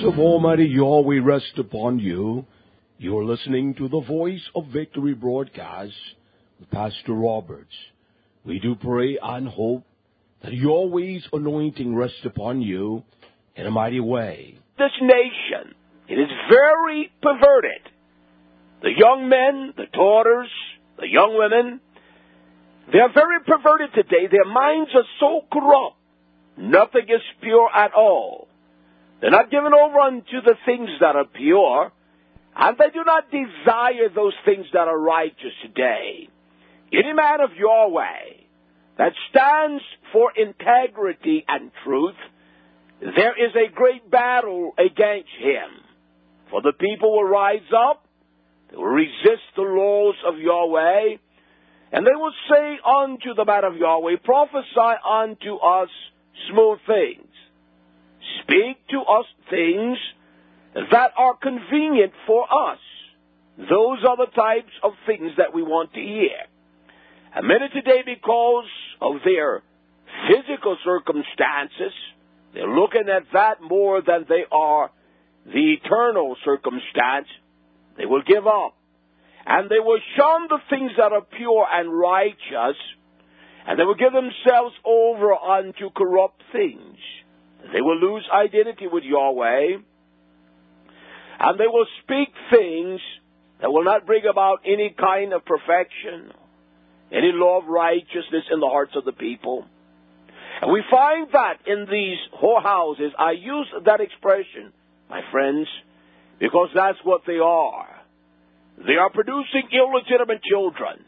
of Almighty Yahweh rest upon you. You are listening to the Voice of Victory broadcast with Pastor Roberts. We do pray and hope that Yahweh's anointing rests upon you in a mighty way. This nation, it is very perverted. The young men, the daughters, the young women, they are very perverted today. Their minds are so corrupt. Nothing is pure at all. They're not given over unto the things that are pure, and they do not desire those things that are righteous today. Any man of Yahweh that stands for integrity and truth, there is a great battle against him. For the people will rise up, they will resist the laws of Yahweh, and they will say unto the man of Yahweh, prophesy unto us smooth things. Speak to us things that are convenient for us. Those are the types of things that we want to hear. And many today, because of their physical circumstances, they're looking at that more than they are the eternal circumstance. They will give up. And they will shun the things that are pure and righteous, and they will give themselves over unto corrupt things. They will lose identity with Yahweh, and they will speak things that will not bring about any kind of perfection, any law of righteousness in the hearts of the people. And we find that in these whorehouses. I use that expression, my friends, because that's what they are. They are producing illegitimate children.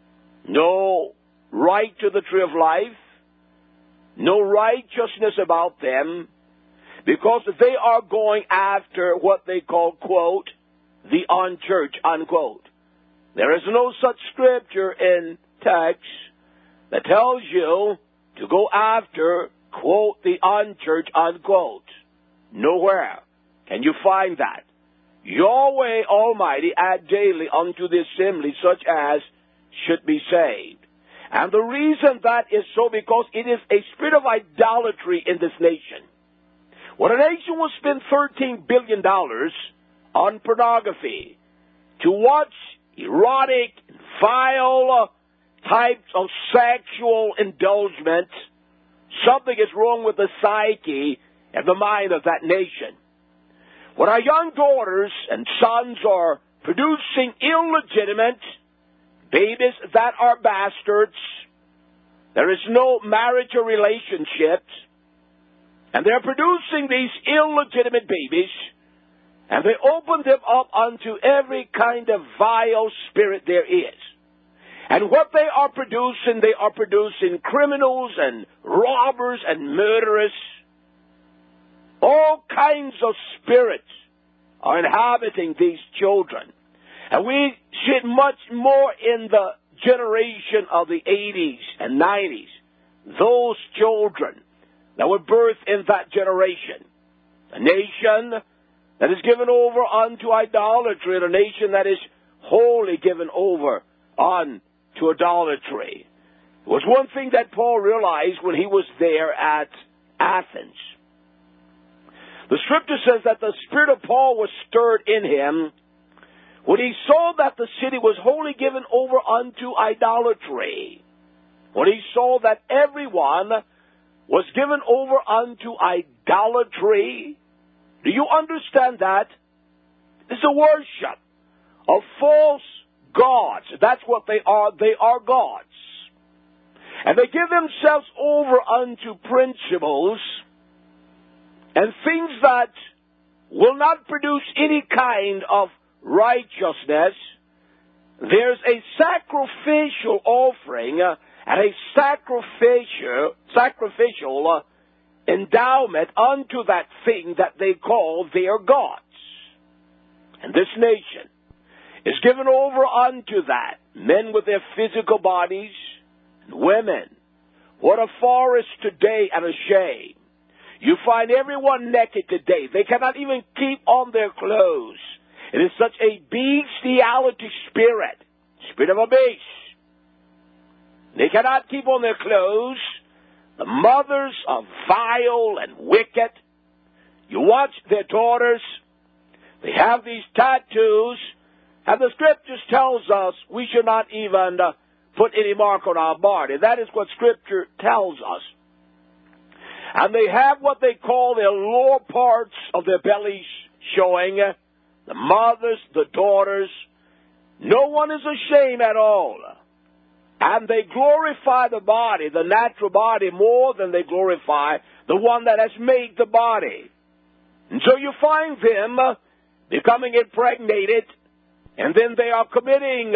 No right to the tree of life, no righteousness about them, because they are going after what they call, quote, the unchurched, unquote. There is no such scripture in text that tells you to go after, quote, the unchurched, unquote. Nowhere can you find that. Yahweh Almighty add daily unto the assembly such as should be saved. And the reason that is so because it is a spirit of idolatry in this nation. When a nation will spend $13 billion on pornography to watch erotic, vile types of sexual indulgence, something is wrong with the psyche and the mind of that nation. When our young daughters and sons are producing illegitimate babies that are bastards, there is no marriage or relationships, and they're producing these illegitimate babies, and they open them up unto every kind of vile spirit there is. And what they are producing criminals and robbers and murderers. All kinds of spirits are inhabiting these children. And we see it much more in the generation of the 80s and 90s. Those children that were birthed in that generation. A nation that is given over unto idolatry, and a nation that is wholly given over unto idolatry. It was one thing that Paul realized when he was there at Athens. The scripture says that the spirit of Paul was stirred in him when he saw that the city was wholly given over unto idolatry. When he saw that everyone was given over unto idolatry. Do you understand that? It's a worship of false gods. That's what they are. They are gods. And they give themselves over unto principles and things that will not produce any kind of righteousness. There's a sacrificial offering and a sacrificial endowment unto that thing that they call their gods. And this nation is given over unto that. Men with their physical bodies, and women. What a forest today and a shame. You find everyone naked today. They cannot even keep on their clothes. It is such a bestiality spirit. Spirit of a beast. They cannot keep on their clothes. The mothers are vile and wicked. You watch their daughters. They have these tattoos. And the Scriptures tells us we should not even put any mark on our body. That is what Scripture tells us. And they have what they call their lower parts of their bellies showing. The mothers, the daughters. No one is ashamed at all. And they glorify the body, the natural body, more than they glorify the one that has made the body. And so you find them becoming impregnated, and then they are committing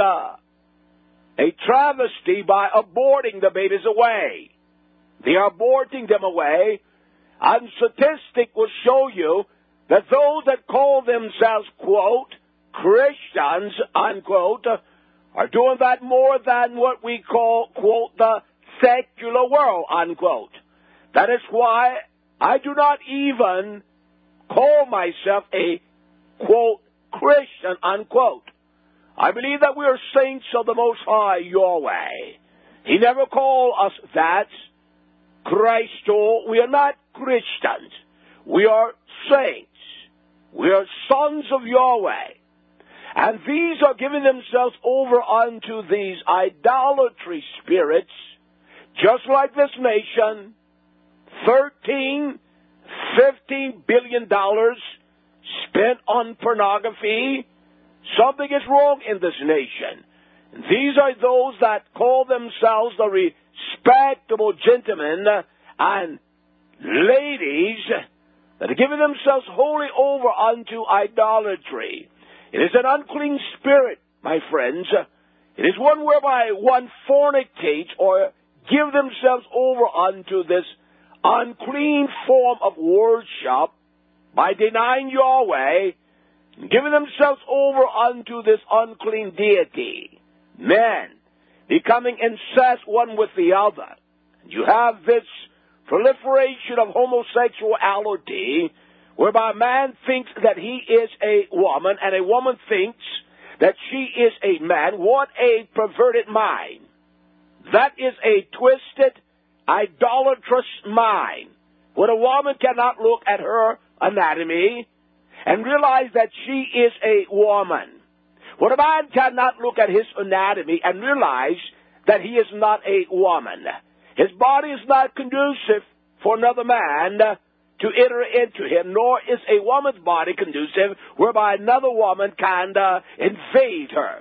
a travesty by aborting the babies away. They are aborting them away, and statistics will show you that those that call themselves, quote, Christians, unquote, are doing that more than what we call, quote, the secular world, unquote. That is why I do not even call myself a, quote, Christian, unquote. I believe that we are saints of the Most High Yahweh. He never called us that. Christ told, we are not Christians. We are saints. We are sons of Yahweh. And these are giving themselves over unto these idolatry spirits, just like this nation, $13, $15 billion spent on pornography. Something is wrong in this nation. And these are those that call themselves the respectable gentlemen and ladies that are giving themselves wholly over unto idolatry. It is an unclean spirit, my friends. It is one whereby one fornicates or give themselves over unto this unclean form of worship by denying Yahweh, giving themselves over unto this unclean deity. Men becoming incest one with the other. You have this proliferation of homosexuality, whereby a man thinks that he is a woman, and a woman thinks that she is a man. What a perverted mind. That is a twisted, idolatrous mind. When a woman cannot look at her anatomy and realize that she is a woman. When a man cannot look at his anatomy and realize that he is not a woman. His body is not conducive for another man to enter into him, nor is a woman's body conducive whereby another woman can invade her.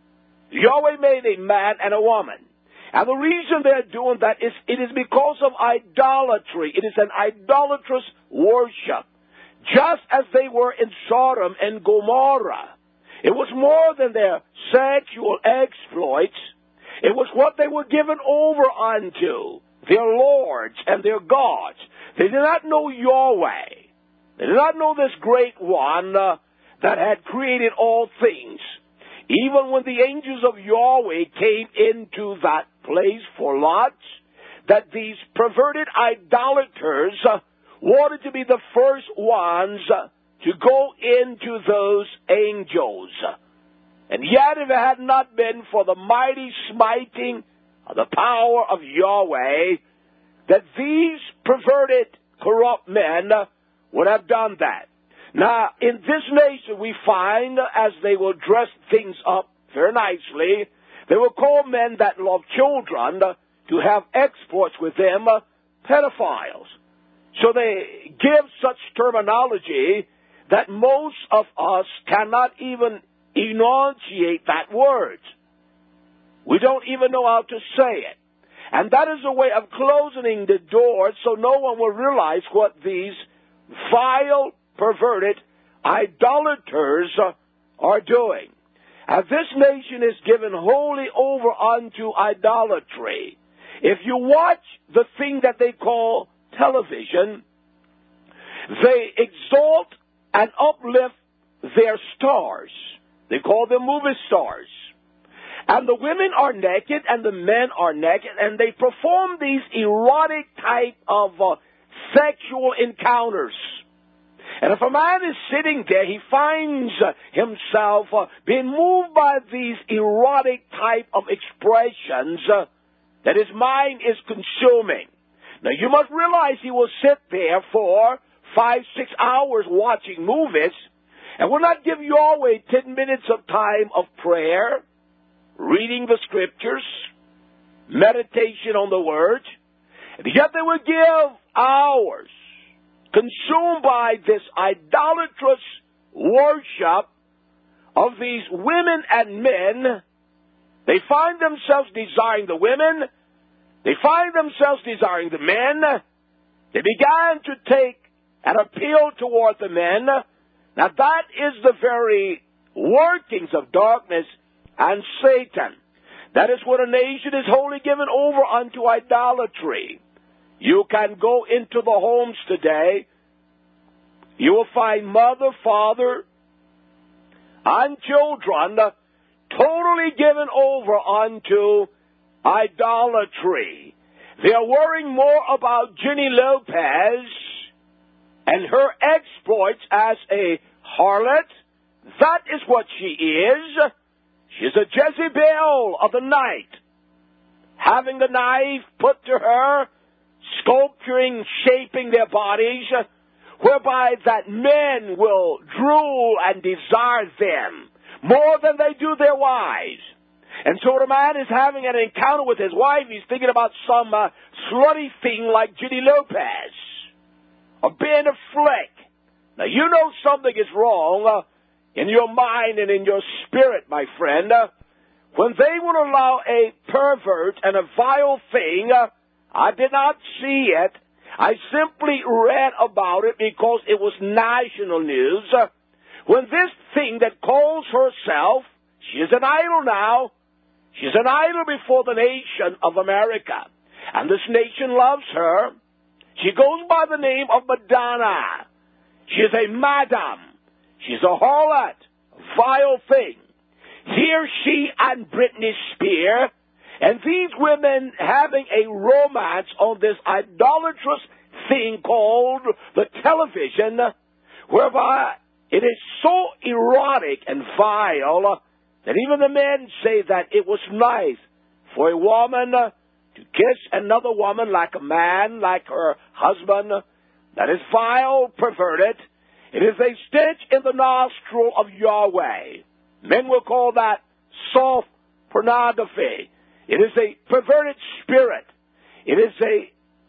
Yahweh made a man and a woman. And the reason they're doing that is it is because of idolatry. It is an idolatrous worship. Just as they were in Sodom and Gomorrah. It was more than their sexual exploits. It was what they were given over unto, their lords and their gods. They did not know Yahweh. They did not know this great one that had created all things. Even when the angels of Yahweh came into that place for Lot, that these perverted idolaters wanted to be the first ones to go into those angels. And yet, if it had not been for the mighty smiting of the power of Yahweh, that these perverted, corrupt men would have done that. Now, in this nation, we find, as they will dress things up very nicely, they will call men that love children to have exploits with them pedophiles. So they give such terminology that most of us cannot even enunciate that word. We don't even know how to say it. And that is a way of closing the door so no one will realize what these vile, perverted idolaters are doing. And this nation is given wholly over unto idolatry. If you watch the thing that they call television, they exalt and uplift their stars. They call them movie stars. And the women are naked and the men are naked, and they perform these erotic type of sexual encounters. And if a man is sitting there, he finds himself being moved by these erotic type of expressions that his mind is consuming. Now, you must realize he will sit there for 5, 6 hours watching movies and will not give Yahweh 10 minutes of time of prayer, reading the scriptures, meditation on the word, and yet they will give hours consumed by this idolatrous worship of these women and men. They find themselves desiring the women. They find themselves desiring the men. They began to take an appeal toward the men. Now that is the very workings of darkness and Satan. That is what a nation is wholly given over unto idolatry. You can go into the homes today. You will find mother, father, and children totally given over unto idolatry. They are worrying more about Jenny Lopez and her exploits as a harlot. That is what she is. She's a Jezebel of the night, having the knife put to her, sculpturing, shaping their bodies, whereby that men will drool and desire them more than they do their wives. And so when a man is having an encounter with his wife, he's thinking about some slutty thing like Jenny Lopez or Ben Affleck. Now, you know something is wrong in your mind and in your spirit, my friend, when they would allow a pervert and a vile thing. I did not see it. I simply read about it because it was national news. When this thing that calls herself, she is an idol now. She's an idol before the nation of America. And this nation loves her. She goes by the name of Madonna. She is a madam. She's a harlot, a vile thing. Here she and Britney Spears, and these women having a romance on this idolatrous thing called the television, whereby it is so erotic and vile that even the men say that it was nice for a woman to kiss another woman like a man, like her husband. That is vile, perverted. It is a stench in the nostril of Yahweh. Men will call that soft pornography. It is a perverted spirit. It is a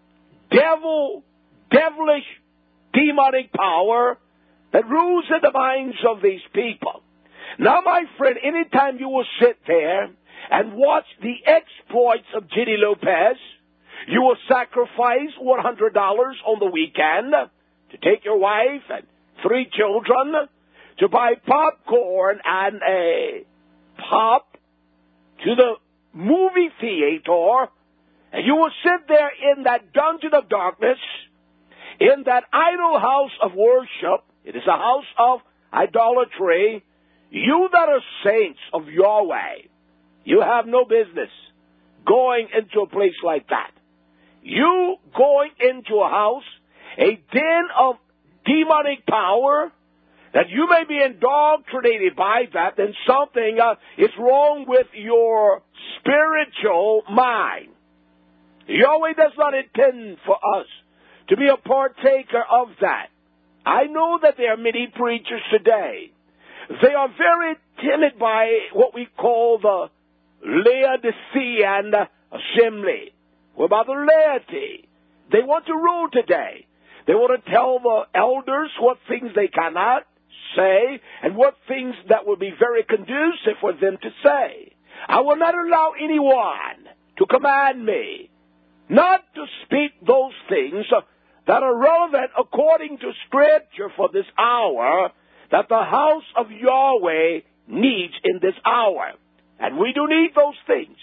devilish, demonic power that rules in the minds of these people. Now, my friend, anytime you will sit there and watch the exploits of Jenny Lopez, you will sacrifice $100 on the weekend to take your wife and 3 children to buy popcorn and a pop to the movie theater, and you will sit there in that dungeon of darkness, in that idol house of worship. It is a house of idolatry. You that are saints of Yahweh, you have no business going into a place like that. You going into a house, a den of demonic power, that you may be indoctrinated by that, then something is wrong with your spiritual mind. Yahweh does not intend for us to be a partaker of that. I know that there are many preachers today. They are very timid by what we call the Laodicean assembly, whereby the laity, they want to rule today. They want to tell the elders what things they cannot say and what things that will be very conducive for them to say. I will not allow anyone to command me not to speak those things that are relevant according to Scripture for this hour, that the house of Yahweh needs in this hour. And we do need those things.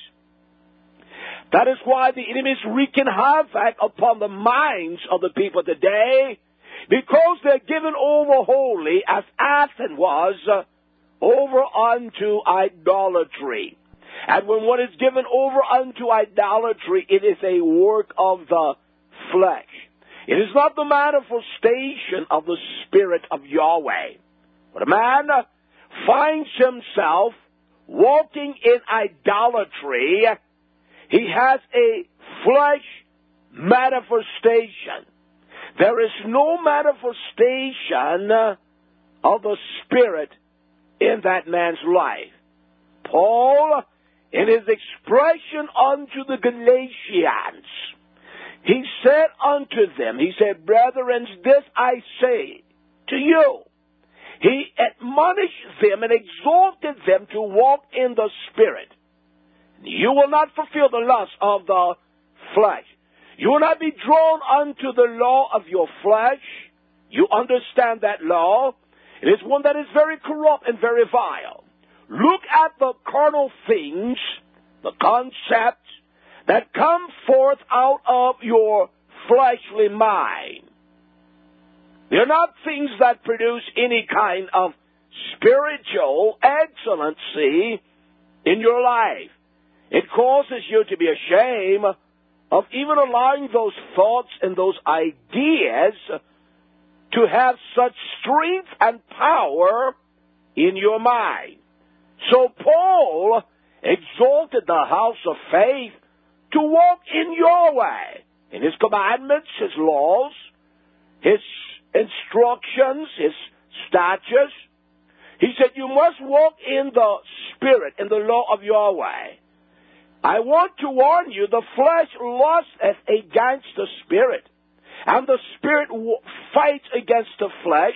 That is why the enemy is wreaking havoc upon the minds of the people today, because they're given over wholly, as Athens was, over unto idolatry. And when one is given over unto idolatry, it is a work of the flesh. It is not the manifestation of the Spirit of Yahweh. When a man finds himself walking in idolatry, he has a flesh manifestation. there is no manifestation of the Spirit in that man's life. Paul, in his expression unto the Galatians, he said unto them, he said, Brethren, this I say to you. He admonished them and exhorted them to walk in the Spirit. You will not fulfill the lust of the flesh. You will not be drawn unto the law of your flesh. You understand that law. It is one that is very corrupt and very vile. Look at the carnal things, the concepts that come forth out of your fleshly mind. They're not things that produce any kind of spiritual excellency in your life. It causes you to be ashamed of even allowing those thoughts and those ideas to have such strength and power in your mind. So Paul exalted the house of faith to walk in your way, in his commandments, his laws, his instructions, his statutes. He said, you must walk in the Spirit, in the law of your way. I want to warn you, the flesh lusteth against the Spirit, and the Spirit fights against the flesh,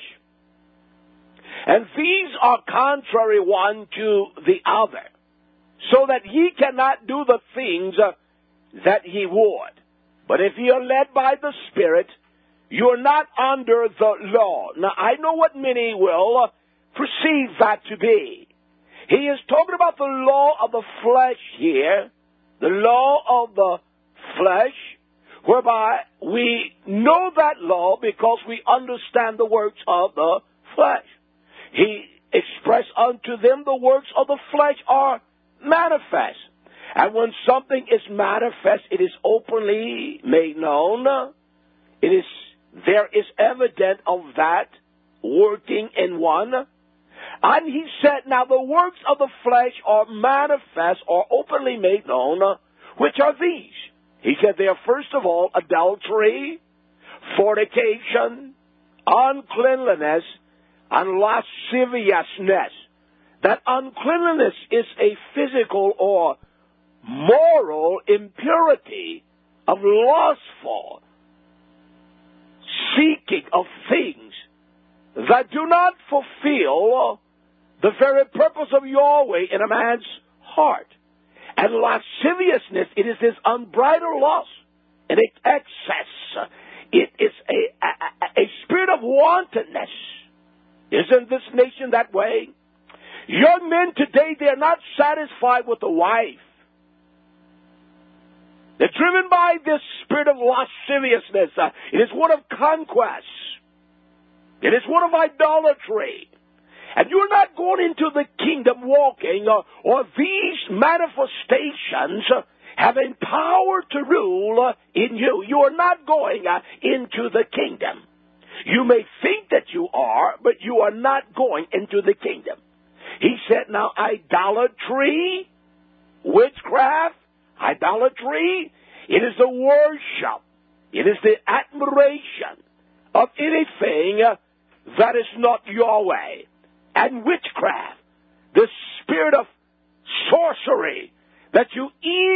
and these are contrary one to the other, so that ye cannot do the things that ye would. But if ye are led by the Spirit, you are not under the law. Now, I know what many will perceive that to be. He is talking about the law of the flesh here, the law of the flesh, whereby we know that law because we understand the works of the flesh. He expressed unto them the works of the flesh are manifest. And when something is manifest, it is openly made known. There is evidence of that working in one. And he said, now the works of the flesh are manifest or openly made known, which are these. He said they are first of all adultery, fornication, uncleanliness, and lasciviousness. That uncleanliness is a physical or moral impurity of lustful seeking of things that do not fulfill the very purpose of Yahweh in a man's heart. And lasciviousness, it is this unbridled lust and excess. It is a spirit of wantonness. Isn't this nation that way? Young men today, they are not satisfied with a wife. They're driven by this spirit of lasciviousness. It is one of conquest. It is one of idolatry. And you're not going into the kingdom walking, or these manifestations having power to rule in you. You are not going into the kingdom. You may think that you are, but you are not going into the kingdom. He said, now idolatry, witchcraft, idolatry, it is the worship, it is the admiration of anything that is not Yahweh. And witchcraft, the spirit of sorcery, that you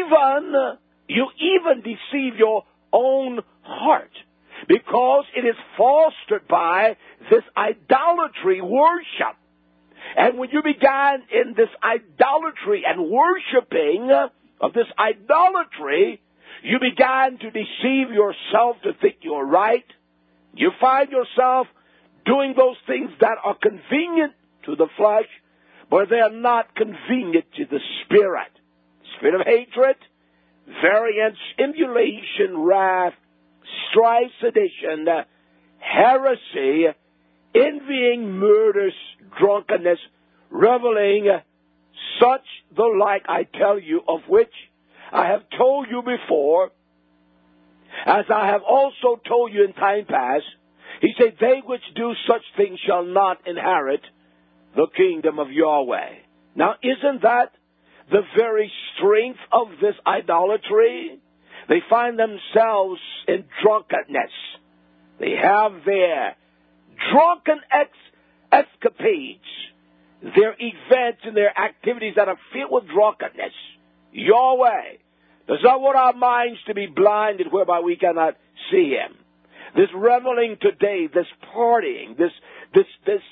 even deceive your own heart, because it is fostered by this idolatry worship. And when you began in this idolatry and worshiping of this idolatry, you began to deceive yourself to think you're right. You find yourself doing those things that are convenient to the flesh, but they are not convenient to the spirit. Spirit of hatred, variance, emulation, wrath, strife, sedition, heresy, envying, murders, drunkenness, reveling, such the like I tell you, of which I have told you before, as I have also told you in time past. He said, they which do such things shall not inherit the kingdom of Yahweh. Now, isn't that the very strength of this idolatry? They find themselves in drunkenness. They have their drunken escapades, their events and their activities that are filled with drunkenness. Yahweh does not want our minds to be blinded whereby we cannot see Him. This reveling today, this partying, this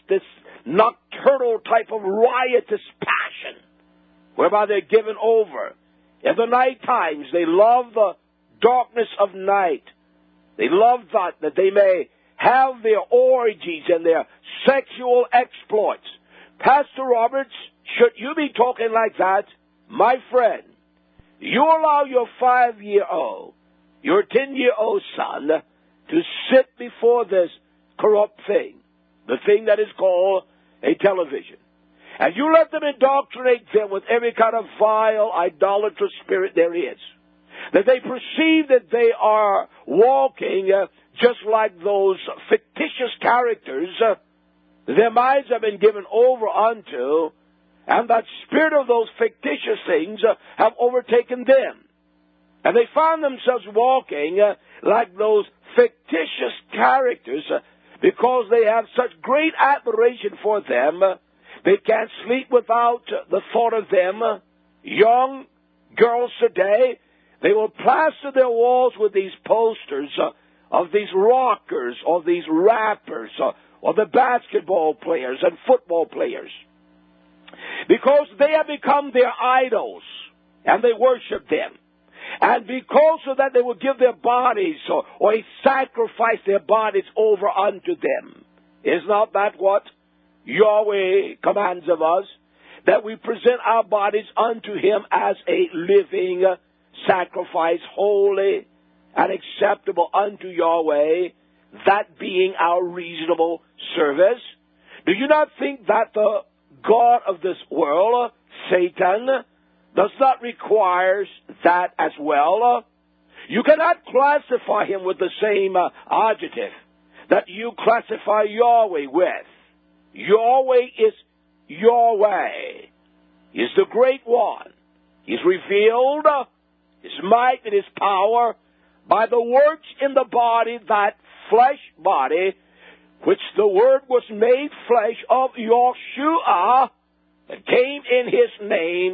nocturnal type of riotous passion, whereby they're given over. In the night times, they love the darkness of night. They love that they may have their orgies and their sexual exploits. Pastor Roberts, should you be talking like that, my friend, you allow your 5-year-old, your 10-year-old son to sit before this corrupt thing, the thing that is called a television. And you let them indoctrinate them with every kind of vile, idolatrous spirit there is. That they perceive that they are walking just like those fictitious characters their minds have been given over unto, and that spirit of those fictitious things have overtaken them. And they find themselves walking like those fictitious characters because they have such great admiration for them. They can't sleep without the thought of them. Young girls today, they will plaster their walls with these posters of these rockers or these rappers or the basketball players and football players, because they have become their idols and they worship them. And because of that, they will give their bodies or sacrifice their bodies over unto them. Is not that what Yahweh commands of us? That we present our bodies unto Him as a living sacrifice, holy and acceptable unto Yahweh, that being our reasonable service. Do you not think that the God of this world, Satan, does not require that as well? You cannot classify him with the same adjective that you classify Yahweh with. Yahweh is Yahweh. He is the Great One. He's revealed His might and His power by the works in the body, that flesh body, which the Word was made flesh of Yahshua, that came in His name,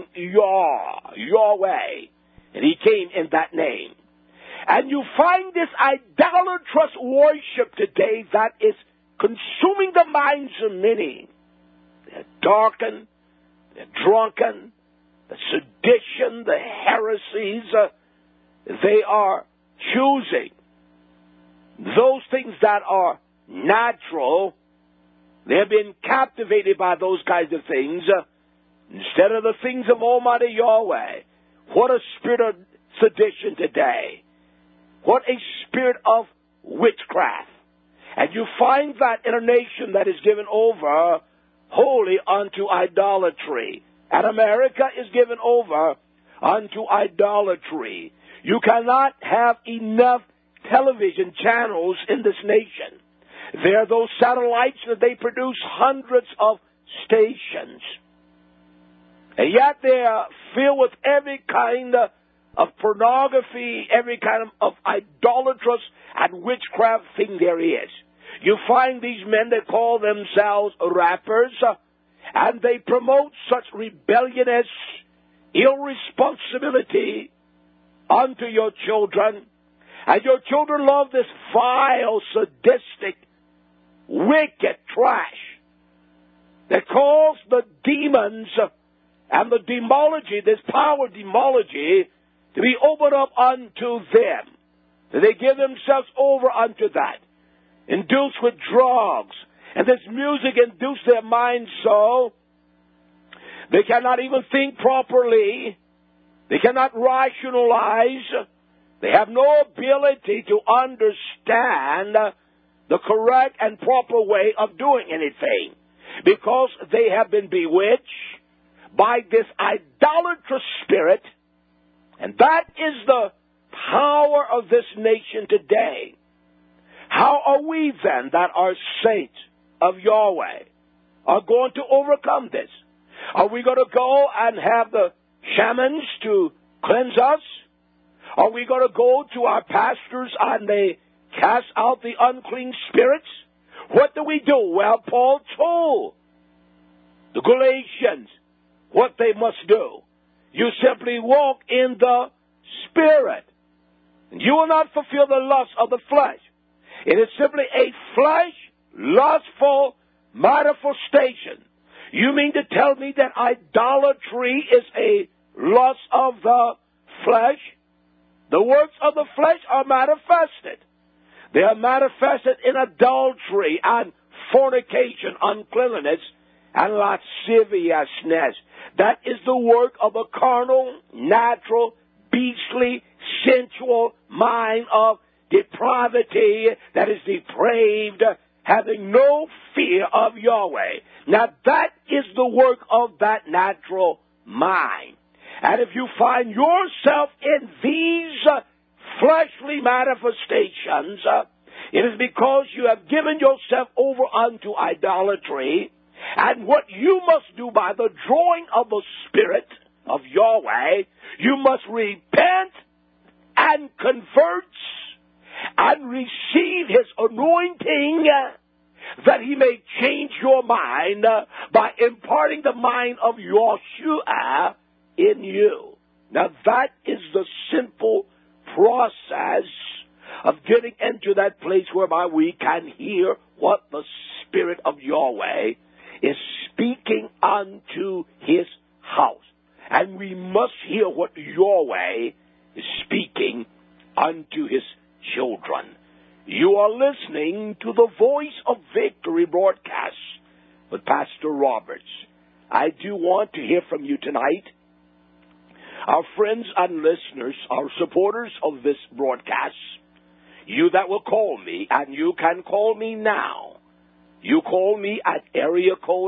Yahweh. And He came in that name. And you find this idolatrous worship today that is consuming the minds of many. They're darkened, they're drunken, the sedition, the heresies, they are choosing those things that are natural. They have been captivated by those kinds of things instead of the things of Almighty Yahweh. What a spirit of sedition today. What a spirit of witchcraft. And you find that in a nation that is given over wholly unto idolatry. And America is given over unto idolatry. You cannot have enough television channels in this nation. There are those satellites that they produce hundreds of stations. And yet they are filled with every kind of pornography, every kind of idolatrous and witchcraft thing there is. You find these men that call themselves rappers, and they promote such rebelliousness, irresponsibility unto your children. And your children love this vile, sadistic, wicked trash that calls the demons and the demology, this power demology, to be opened up unto them. They give themselves over unto that, induced with drugs. And this music induced their minds so they cannot even think properly. They cannot rationalize. They have no ability to understand the correct and proper way of doing anything, because they have been bewitched by this idolatrous spirit. And that is the power of this nation today. How are we then that are saints of Yahweh are going to overcome this? Are we going to go and have the shamans to cleanse us? Are we going to go to our pastors and the cast out the unclean spirits. What do? Well, Paul told the Galatians what they must do. You simply walk in the Spirit. You will not fulfill the lust of the flesh. It is simply a flesh, lustful manifestation. You mean to tell me that idolatry is a lust of the flesh? The works of the flesh are manifested. They are manifested in adultery and fornication, uncleanness, and lasciviousness. That is the work of a carnal, natural, beastly, sensual mind of depravity that is depraved, having no fear of Yahweh. Now that is the work of that natural mind. And if you find yourself in these fleshly manifestations, it is because you have given yourself over unto idolatry. And what you must do by the drawing of the Spirit of Yahweh, you must repent and convert and receive His anointing that He may change your mind by imparting the mind of Yahshua in you. Now that is the simple process of getting into that place whereby we can hear what the Spirit of Yahweh is speaking unto His house. And we must hear what Yahweh is speaking unto His children. You are listening to the Voice of Victory broadcast with Pastor Roberts. I do want to hear from you tonight. Our friends and listeners, our supporters of this broadcast, you that will call me, and you can call me now. You call me at area code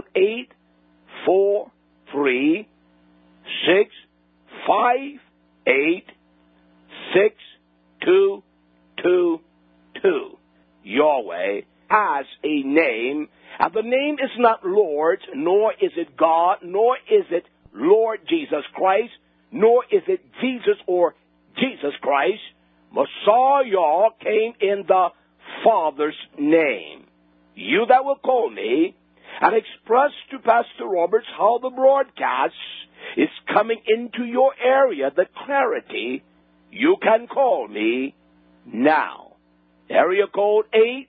843-658-6222. Yahweh has a name, and the name is not Lord, nor is it God, nor is it Lord Jesus Christ, nor is it Jesus or Jesus Christ. Messiah came in the Father's name. You that will call me and express to Pastor Roberts how the broadcast is coming into your area, the clarity, you can call me now. Area code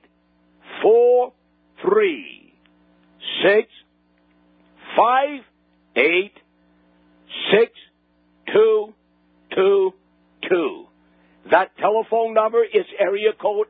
843-658-6222. That telephone number is area code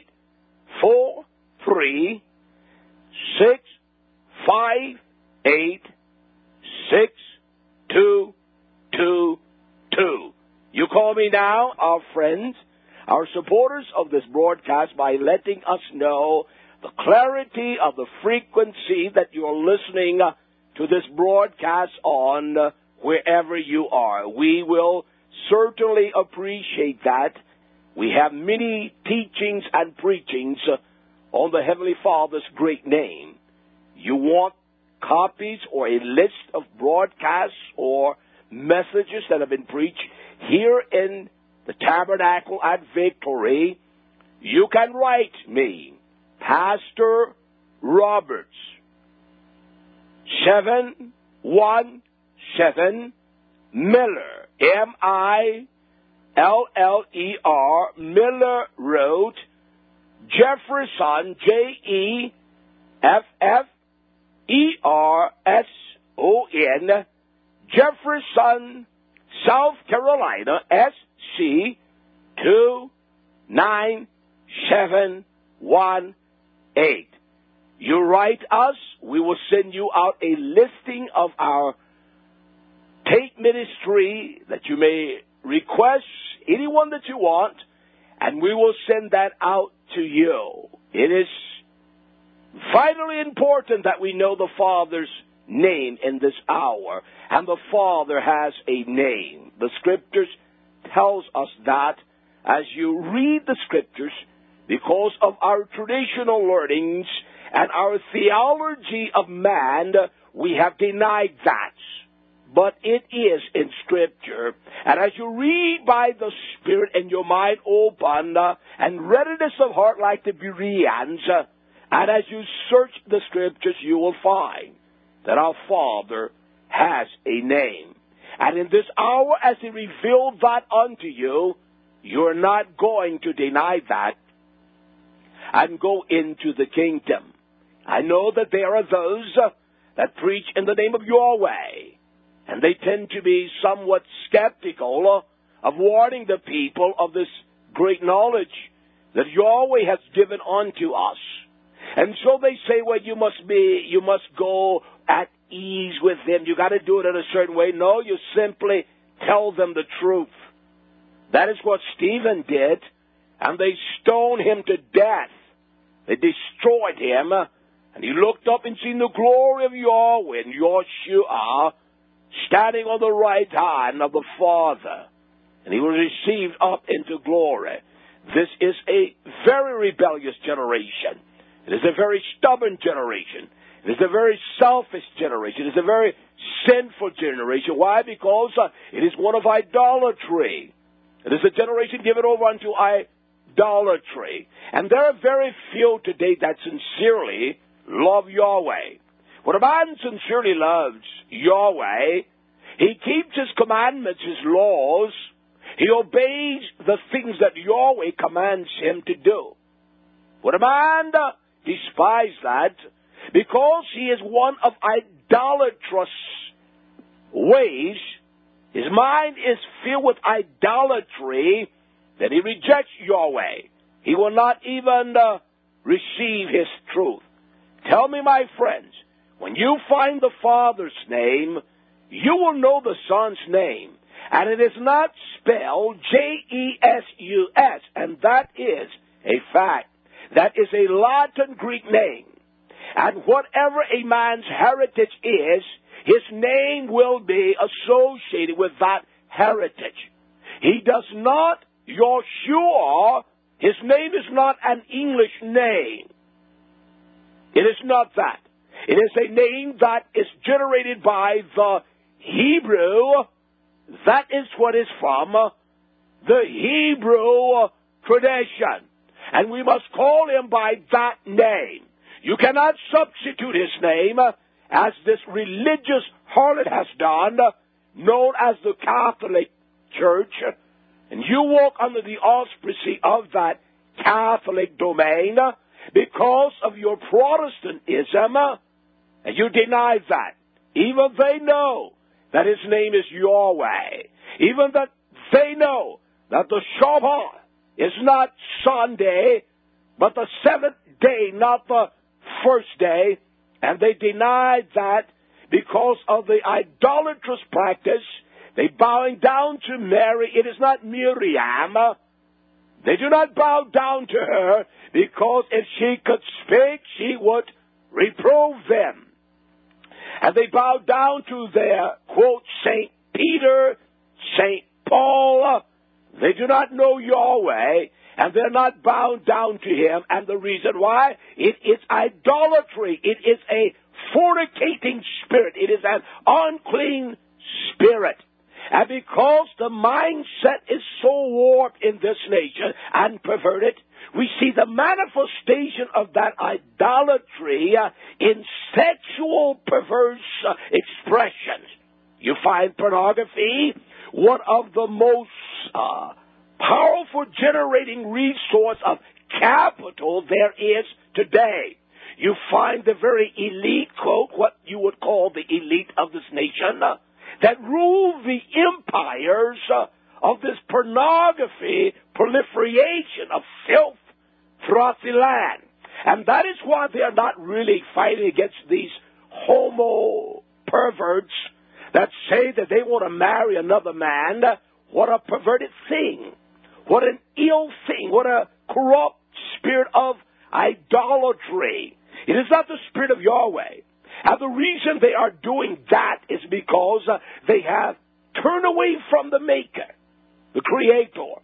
843-658-6222. You call me now, our friends, our supporters of this broadcast, by letting us know the clarity of the frequency that you are listening to this broadcast on wherever you are. We will certainly appreciate that. We have many teachings and preachings on the Heavenly Father's great name. You want copies or a list of broadcasts or messages that have been preached here in the Tabernacle at Victory, you can write me, Pastor Roberts, 717 Miller, Miller, Miller Road, Jefferson, Jefferson, Jefferson, South Carolina, SC 29718. You write us, we will send you out a listing of our tape ministry that you may request, anyone that you want, and we will send that out to you. It is vitally important that we know the Father's name in this hour, and the Father has a name. The Scriptures tells us that as you read the Scriptures, because of our traditional learnings and our theology of man, we have denied that. but it is in Scripture. And as you read by the Spirit and your mind open and readiness of heart like the Bereans, and as you search the Scriptures, you will find that our Father has a name. And in this hour, as He revealed that unto you, you're not going to deny that and go into the kingdom. I know that there are those that preach in the name of Yahweh, and they tend to be somewhat skeptical of warning the people of this great knowledge that Yahweh has given unto us. And so they say, well, you must go at ease with them. You got to do it in a certain way. No, you simply tell them the truth. That is what Stephen did, and they stoned him to death. They destroyed him, and he looked up and seen the glory of Yahweh and Yeshua standing on the right hand of the Father, and he was received up into glory. This is a very rebellious generation. It is a very stubborn generation. It is a very selfish generation. It is a very sinful generation. Why? Because it is one of idolatry. It is a generation given over unto idolatry. And there are very few today that sincerely love Yahweh. When a man sincerely loves Yahweh, he keeps His commandments, His laws. He obeys the things that Yahweh commands him to do. When a man despises that, because he is one of idolatrous ways, his mind is filled with idolatry, then he rejects Yahweh. He will not even receive His truth. Tell me, my friends, when you find the Father's name, you will know the Son's name. And it is not spelled J-E-S-U-S, and that is a fact. That is a Latin Greek name. And whatever a man's heritage is, his name will be associated with that heritage. He does not, Yeshua, his name is not an English name. It is not that. It is a name that is generated by the Hebrew. That is what is from the Hebrew tradition. And we must call him by that name. You cannot substitute his name as this religious harlot has done, known as the Catholic Church. And you walk under the auspices of that Catholic domain because of your Protestantism, and you deny that. Even they know that his name is Yahweh. Even that they know that the Shabbat is not Sunday, but the seventh day, not the first day. And they deny that because of the idolatrous practice. They bowing down to Mary. It is not Miriam. They do not bow down to her because if she could speak, she would reprove them. And they bow down to their, quote, St. Peter, St. Paul. They do not know Yahweh, and they're not bound down to him. And the reason why? It is idolatry. It is a fornicating spirit. It is an unclean spirit. And because the mindset is so warped in this nation and perverted, we see the manifestation of that idolatry in sexual perverse expressions. You find pornography one of the most powerful generating resource of capital there is today. You find the very elite, quote, what you would call the elite of this nation, that rule the empires of this pornography proliferation of filth throughout the land. And that is why they are not really fighting against these homo perverts that say that they want to marry another man. What a perverted thing. What an ill thing. What a corrupt spirit of idolatry. It is not the spirit of Yahweh. And the reason they are doing that is because they have turned away from the Maker, the Creator.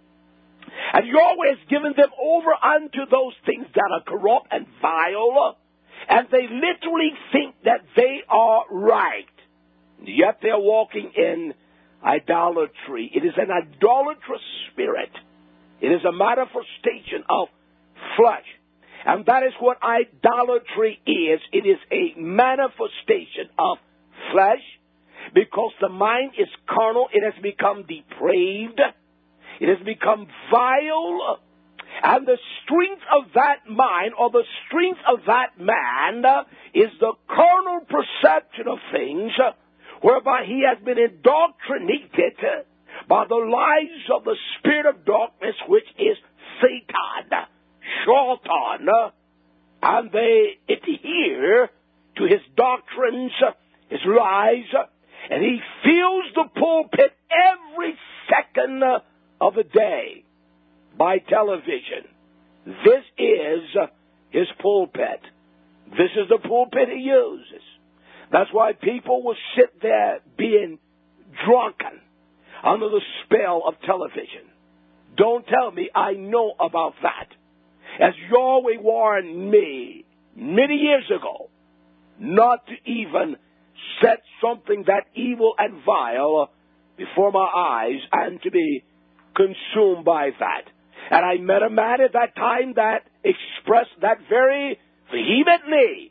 And Yahweh has given them over unto those things that are corrupt and vile, and they literally think that they are right. yet they're walking in idolatry. It is an idolatrous spirit. It is a manifestation of flesh. And that is what idolatry is. It is a manifestation of flesh, because the mind is carnal. It has become depraved. It has become vile. And the strength of that mind, or the strength of that man, is the carnal perception of things, whereby he has been indoctrinated by the lies of the spirit of darkness, which is Satan, Shaitan, and they adhere to his doctrines, his lies, and he fills the pulpit every second of the day by television. This is his pulpit. This is the pulpit he uses. That's why people will sit there being drunken under the spell of television. Don't tell me I know about that. As Yahweh warned me many years ago not to even set something that evil and vile before my eyes and to be consumed by that. And I met a man at that time that expressed that very vehemently.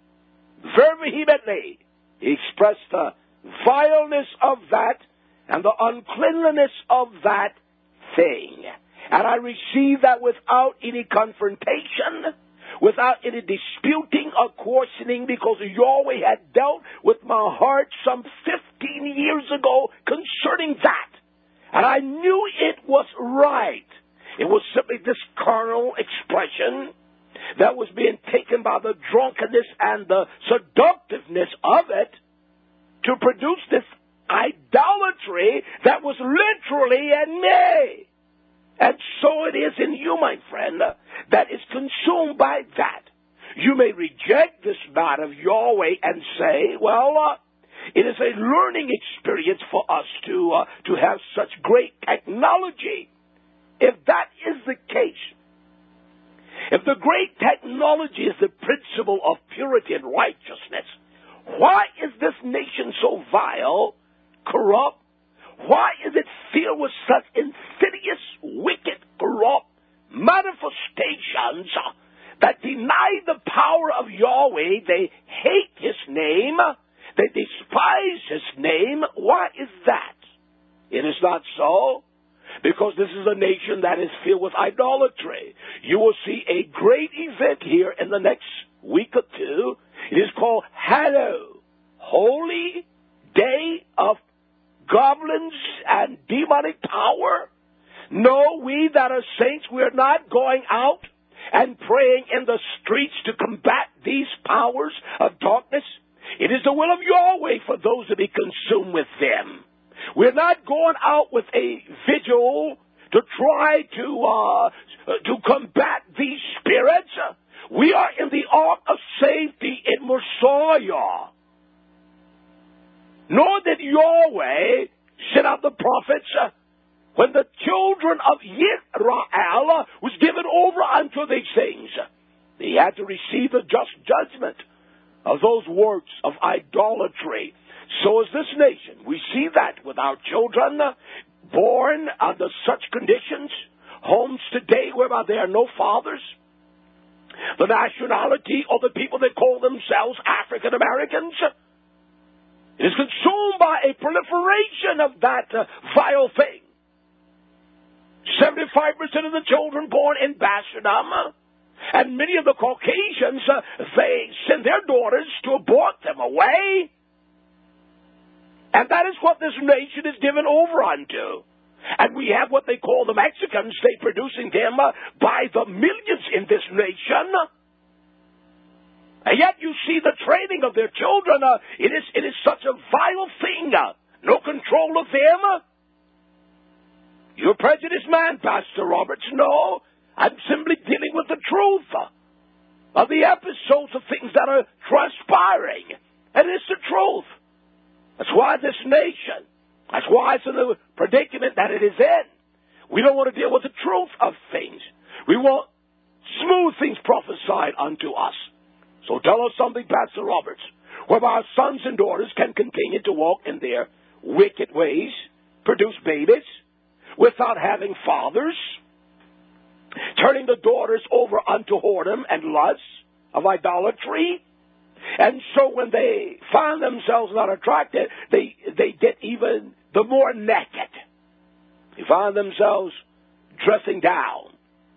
Very vehemently. He expressed the vileness of that and the uncleanliness of that thing. And I received that without any confrontation, without any disputing or questioning, because Yahweh had dealt with my heart some 15 years ago concerning that. And I knew it was right. It was simply this carnal expression that was being taken by the drunkenness and the seductiveness of it to produce this idolatry that was literally in me. And so it is in you, my friend, that is consumed by that. You may reject this man of Yahweh and say, well, it is a learning experience for us to have such great technology. If that is the case, if the great technology is the principle of purity and righteousness, why is this nation so vile, corrupt? Why is it filled with such insidious, wicked, corrupt manifestations that deny the power of Yahweh? They hate His name. They despise His name. Why is that? It is not so, because this is a nation that is filled with idolatry. You will see a great event here in the next week or two. It is called Hallow, Holy Day of Goblins and Demonic Power. No, we that are saints, we are not going out and praying in the streets to combat these powers of darkness. It is the will of Yahweh for those to be consumed with them. We're not going out with a vigil to try to combat these spirits. We are in the ark of safety in Messiah. Nor did Yahweh send out the prophets when the children of Israel was given over unto these things. They had to receive the just judgment of those works of idolatry. So is this nation. We see that with our children born under such conditions, homes today whereby there are no fathers. The nationality of the people that call themselves African Americans is consumed by a proliferation of that vile thing. 75% of the children born in Bashadam, and many of the Caucasians, they send their daughters to abort them away. And that is what this nation is given over unto. And we have what they call the Mexicans. They producing them by the millions in this nation. And yet you see the training of their children. It is such a vile thing. No control of them. You're a prejudiced man, Pastor Roberts. No, I'm simply dealing with the truth of the episodes of things that are transpiring. And it's the truth. That's why this nation, that's why it's in the predicament that it is in. We don't want to deal with the truth of things. We want smooth things prophesied unto us. So tell us something, Pastor Roberts. whereby our sons and daughters can continue to walk in their wicked ways, produce babies without having fathers, turning the daughters over unto whoredom and lust of idolatry. And so when they find themselves not attracted, they get even the more naked. They find themselves dressing down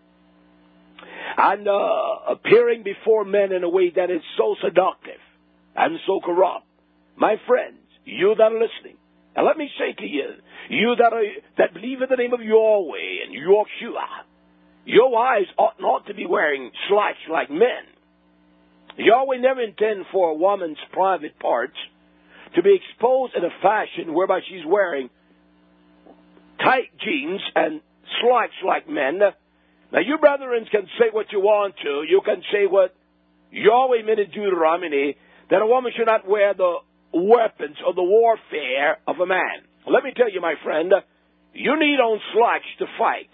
and appearing before men in a way that is so seductive and so corrupt. My friends, you that are listening, and let me say to you, you that believe in the name of Yahweh and Yeshua, your wives ought not to be wearing slacks like men. Yahweh never intended for a woman's private parts to be exposed in a fashion whereby she's wearing tight jeans and slacks like men. Now, you brethren can say what you want to. You can say what Yahweh meant in Deuteronomy, that a woman should not wear the weapons or the warfare of a man. Let me tell you, my friend, you need on slacks to fight.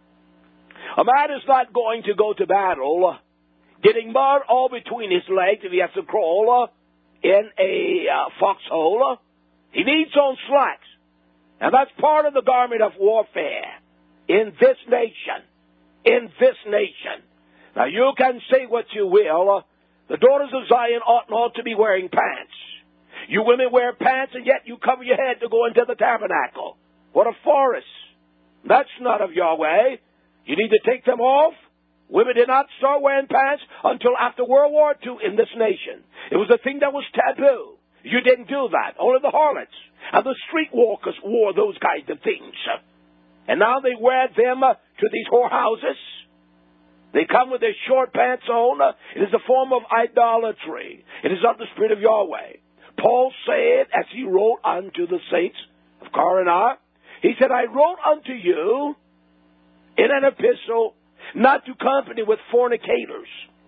A man is not going to go to battle getting mud all between his legs if he has to crawl in a foxhole. He needs on slacks. And that's part of the garment of warfare in this nation. In this nation. Now, you can say what you will. The daughters of Zion ought not to be wearing pants. You women wear pants, and yet you cover your head to go into the tabernacle. What a farce. That's not of Yahweh. You need to take them off. Women did not start wearing pants until after World War II in this nation. It was a thing that was taboo. You didn't do that. Only the harlots and the streetwalkers wore those kinds of things. And now they wear them to these whorehouses. They come with their short pants on. It is a form of idolatry. It is of the Spirit of Yahweh. Paul said, as he wrote unto the saints of Corinth, he said, I wrote unto you in an epistle not to company with fornicators.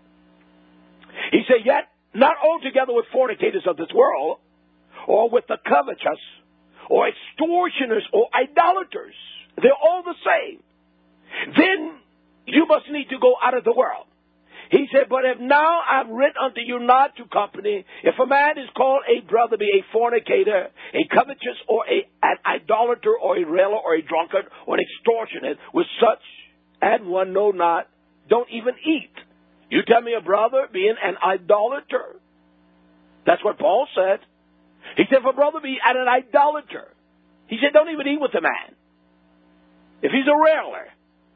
He said, yet not altogether with fornicators of this world, or with the covetous, or extortioners, or idolaters. They're all the same. Then you must need to go out of the world. He said, but if now I've written unto you not to company, if a man is called a brother, be a fornicator, a covetous, or an idolater, or a railer, or a drunkard, or an extortionate, with such, and one know not, don't even eat. You tell me a brother being an idolater. That's what Paul said. He said, if a brother be an idolater, he said, don't even eat with a man. If he's a railer,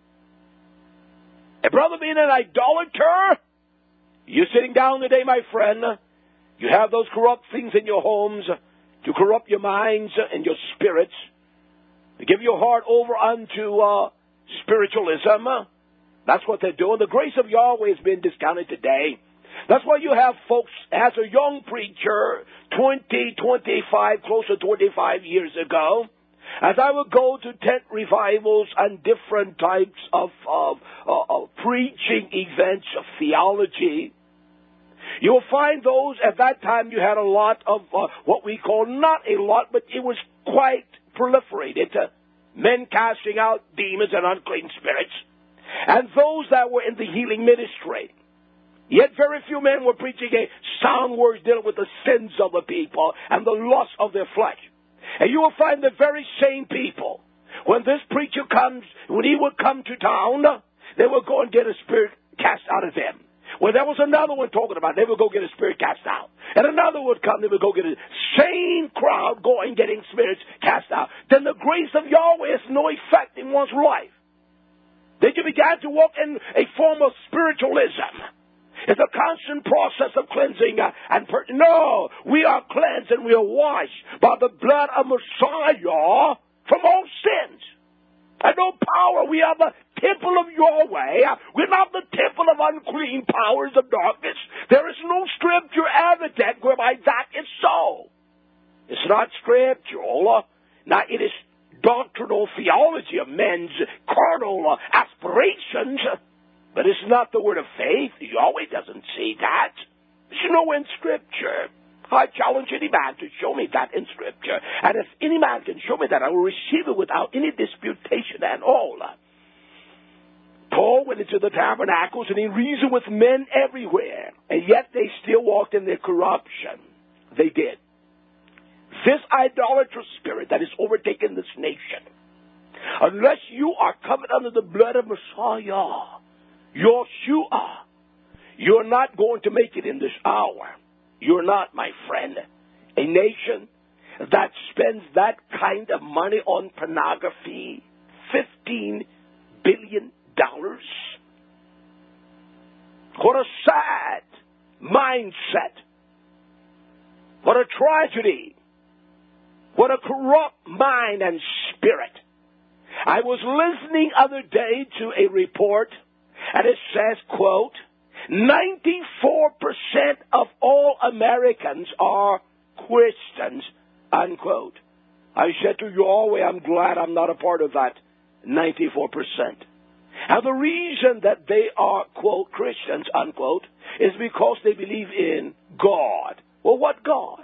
a brother being an idolater, you're sitting down today, my friend. You have those corrupt things in your homes to corrupt your minds and your spirits, to give your heart over unto spiritualism. That's what they're doing. The grace of Yahweh has been discounted today. That's why you have folks, as a young preacher, 20, 25, close to 25 years ago, as I would go to tent revivals and different types of preaching events of theology, you'll find those, at that time you had a lot of what we call, not a lot, but it was quite proliferated, men casting out demons and unclean spirits, and those that were in the healing ministry. Yet very few men were preaching a sound words dealing with the sins of the people and the lust of their flesh. And you will find the very same people, when this preacher comes, when he would come to town, they would go and get a spirit cast out of them. When there was another one talking about it, they would go get a spirit cast out. And another would come, they would go get a same crowd going getting spirits cast out. Then the grace of Yahweh has no effect in one's life. Then you began to walk in a form of spiritualism. It's a constant process of cleansing no, we are cleansed and we are washed by the blood of Messiah from all sins. And no power. We are the temple of Yahweh. We're not the temple of unclean powers of darkness. There is no scripture evident whereby that is so. It's not scriptural. Now, it is doctrinal theology of men's carnal aspirations. But it's not the word of faith. Yahweh doesn't say that. There's nowhere in Scripture. I challenge any man to show me that in Scripture. And if any man can show me that, I will receive it without any disputation at all. Paul went into the tabernacles and he reasoned with men everywhere. And yet they still walked in their corruption. they did. This idolatrous spirit that is overtaken this nation, unless you are covered under the blood of Messiah, Yeshua, you're not going to make it in this hour. You're not, my friend. A nation that spends that kind of money on pornography, $15 billion. What a sad mindset. What a tragedy. What a corrupt mind and spirit. I was listening other day to a report, and it says, quote, 94% of all Americans are Christians, unquote. I said to Yahweh, I'm glad I'm not a part of that 94%. And the reason that they are, quote, Christians, unquote, is because they believe in God. Well, what God?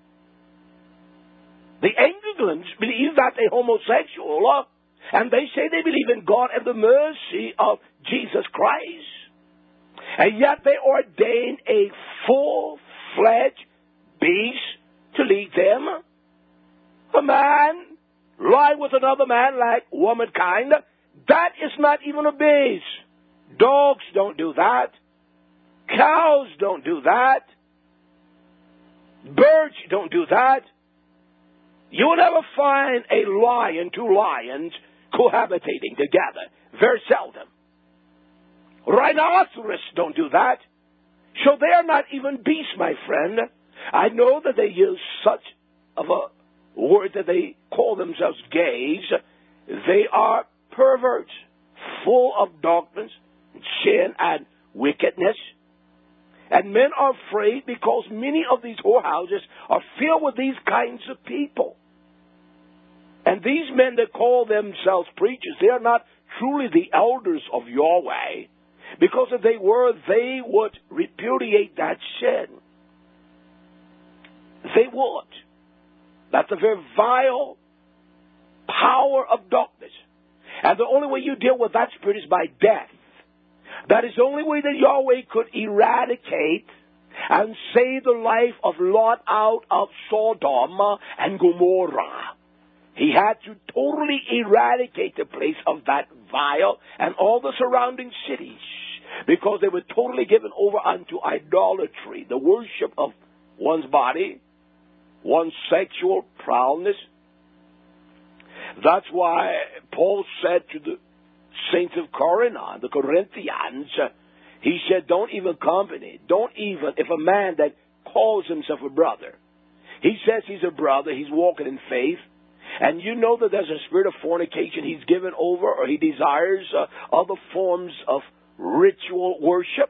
The Anglicans believe that they're homosexual, and they say they believe in God and the mercy of Jesus Christ. And yet they ordain a full-fledged beast to lead them. A man lie with another man like womankind. That is not even a beast. Dogs don't do that. Cows don't do that. Birds don't do that. You will never find a lion, two lions, cohabitating together. Very seldom. Rhinoceros don't do that. So they are not even beasts, my friend. I know that they use such of a word that they call themselves gays. They are perverts, full of darkness, sin, and wickedness. And men are afraid because many of these whorehouses are filled with these kinds of people. And these men that call themselves preachers, they are not truly the elders of Yahweh. Because if they were, they would repudiate that sin. They would. That's a very vile power of darkness. And the only way you deal with that spirit is by death. That is the only way that Yahweh could eradicate and save the life of Lot out of Sodom and Gomorrah. He had to totally eradicate the place of that vile and all the surrounding cities, because they were totally given over unto idolatry, the worship of one's body, one's sexual prowess. That's why Paul said to the saints of Corinth, the Corinthians, he said, don't even company, if a man that calls himself a brother, he says he's a brother, he's walking in faith, and you know that there's a spirit of fornication he's given over, or he desires other forms of ritual worship.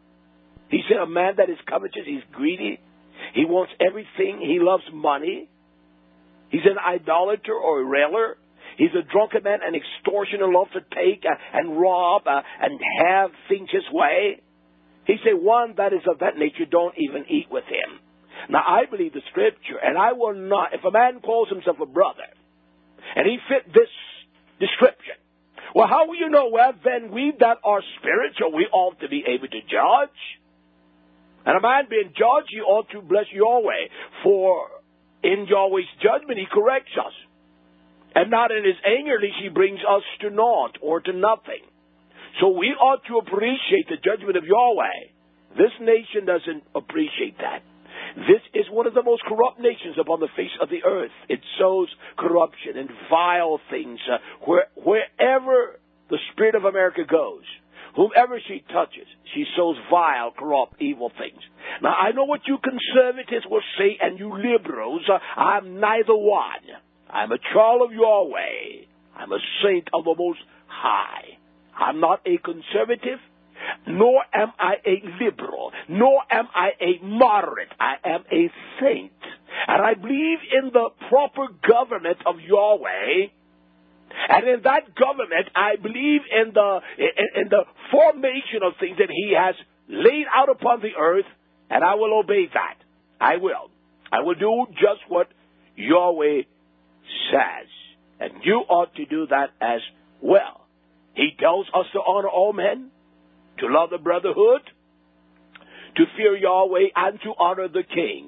He said a man that is covetous, he's greedy, he wants everything, he loves money, he's an idolater or a railer, he's a drunken man, an extortioner, loves to take and rob and have things his way. He said one that is of that nature, don't even eat with him. Now, I believe the scripture, and I will not, if a man calls himself a brother, and he fit this description, well, how will you know? Well, then we that are spiritual, we ought to be able to judge. And a man being judged, he ought to bless Yahweh, for in Yahweh's judgment he corrects us. And not in his anger, lest he brings us to naught or to nothing. So we ought to appreciate the judgment of Yahweh. This nation doesn't appreciate that. This is one of the most corrupt nations upon the face of the earth. It sows corruption and vile things. Wherever the Spirit of America goes, whomever she touches, she sows vile, corrupt, evil things. Now, I know what you conservatives will say, and you liberals, I'm neither one. I'm a child of Yahweh. I'm a saint of the Most High. I'm not a conservative, nor am I a liberal, nor am I a moderate. I am a saint. And I believe in the proper government of Yahweh. And in that government, I believe in the formation of things that He has laid out upon the earth, and I will obey that. I will. I will do just what Yahweh says. And you ought to do that as well. He tells us to honor all men, to love the brotherhood, to fear Yahweh, and to honor the king.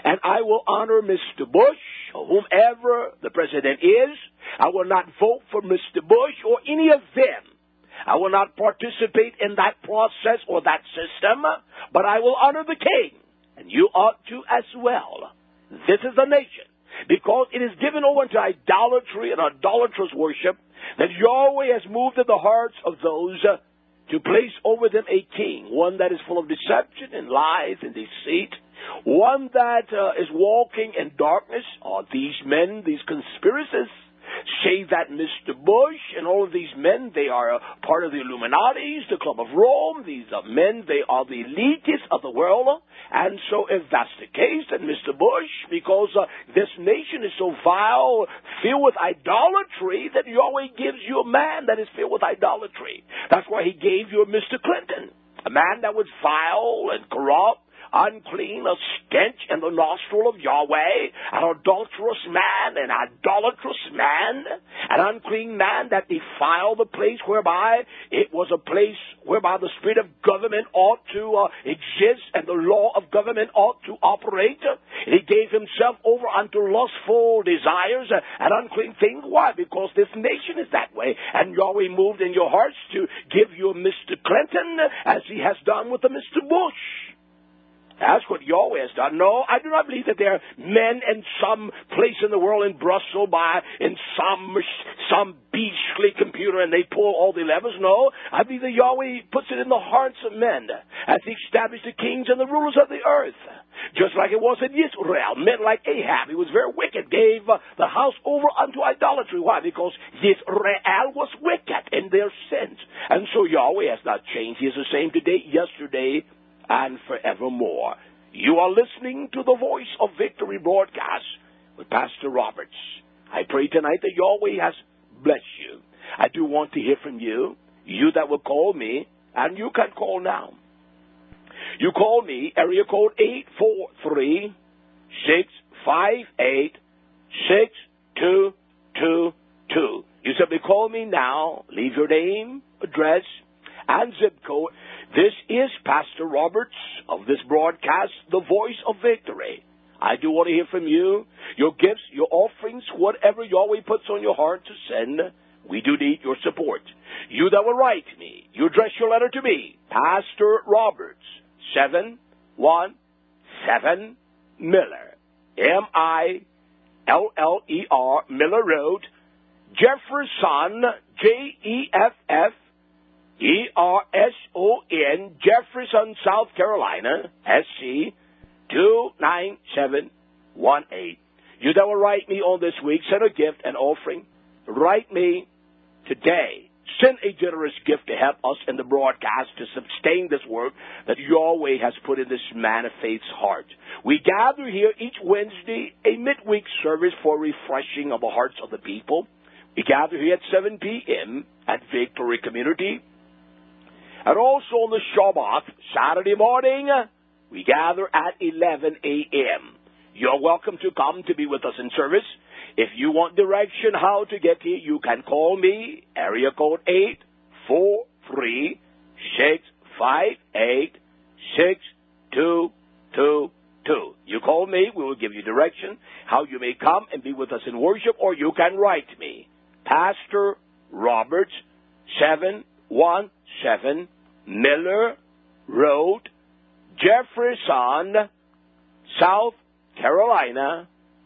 and I will honor Mr. Bush, or whomever the president is. I will not vote for Mr. Bush or any of them. I will not participate in that process or that system, but I will honor the king, and you ought to as well. This is the nation, because it is given over to idolatry and idolatrous worship, that Yahweh has moved in the hearts of those to place over them a king, one that is full of deception and lies and deceit, one that is walking in darkness. These men, these conspiracists, say that Mr. Bush and all of these men, they are part of the Illuminati, the Club of Rome. These are men, they are the elitists of the world. And so if that's the case, then Mr. Bush, because this nation is so vile, filled with idolatry, that Yahweh gives you a man that is filled with idolatry. That's why he gave you a Mr. Clinton, a man that was vile and corrupt, unclean, a stench in the nostril of Yahweh, an adulterous man, an idolatrous man, an unclean man that defiled the place whereby it was a place whereby the spirit of government ought to exist and the law of government ought to operate. And he gave himself over unto lustful desires and unclean things. Why? Because this nation is that way. And Yahweh moved in your hearts to give you a Mr. Clinton as he has done with the Mr. Bush. That's what Yahweh has done. No, I do not believe that there are men in some place in the world, in Brussels, in some beastly computer, and they pull all the levers. No, I believe that Yahweh puts it in the hearts of men as he established the kings and the rulers of the earth. Just like it was in Israel. Men like Ahab, he was very wicked, gave the house over unto idolatry. Why? Because Israel was wicked in their sins. And so Yahweh has not changed. He is the same today, yesterday, and forevermore. You are listening to the Voice of Victory broadcast with Pastor Roberts. I pray tonight that Yahweh has blessed you. I do want to hear from you, you that will call me, and you can call now. You call me, area code 843-658-6222. You simply call me now, leave your name, address, and zip code. This is Pastor Roberts of this broadcast, The Voice of Victory. I do want to hear from you, your gifts, your offerings, whatever Yahweh puts on your heart to send. We do need your support. You that will write me, you address your letter to me, Pastor Roberts, 717 Miller, Miller, Miller Road, Jefferson, Jefferson, Jefferson, South Carolina, SC 29718. You that will write me on this week, send a gift and offering. Write me today. Send a generous gift to help us in the broadcast to sustain this work that Yahweh has put in this man of faith's heart. We gather here each Wednesday, a midweek service for refreshing of the hearts of the people. We gather here at 7 p.m. at Victory Community. And also on the Shabbat, Saturday morning, we gather at 11 a.m. You're welcome to come to be with us in service. If you want direction how to get here, you can call me, area code 843-658-6222. You call me, we will give you direction how you may come and be with us in worship, or you can write me, Pastor Roberts, 717 Miller Road, Jefferson, South Carolina,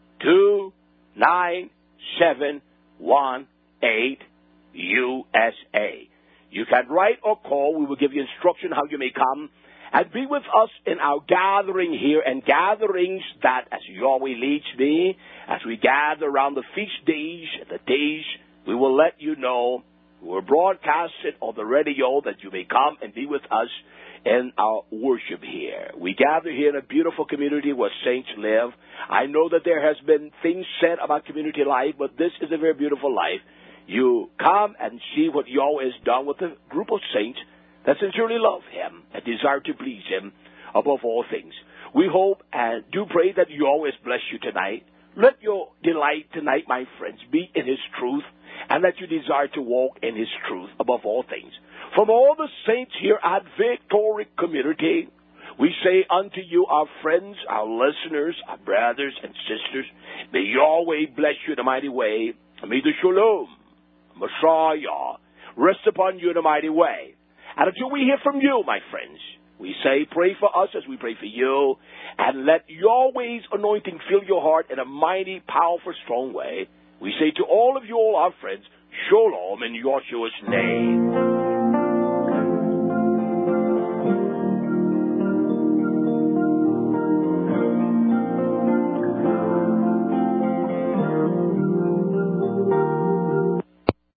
29718, USA. You can write or call. We will give you instruction how you may come and be with us in our gathering here, and gatherings that, as Yahweh leads me, as we gather around the feast days, the days, we will let you know. We will broadcast it on the radio that you may come and be with us in our worship here. We gather here in a beautiful community where saints live. I know that there has been things said about community life, but this is a very beautiful life. You come and see what Yahweh has done with a group of saints that sincerely love Him and desire to please Him above all things. We hope and do pray that Yahweh has blessed you tonight. Let your delight tonight, my friends, be in His truth, and that you desire to walk in His truth above all things. From all the saints here at Victory Community, We say unto you, our friends, our listeners, our brothers and sisters, may Yahweh bless you in a mighty way. May the Shalom, Messiah, rest upon you in a mighty way. And until we hear from you, my friends, we say, pray for us as we pray for you, and let Yahweh's anointing fill your heart in a mighty, powerful, strong way. We say to all of you, all our friends, Shalom in Yahshua's name.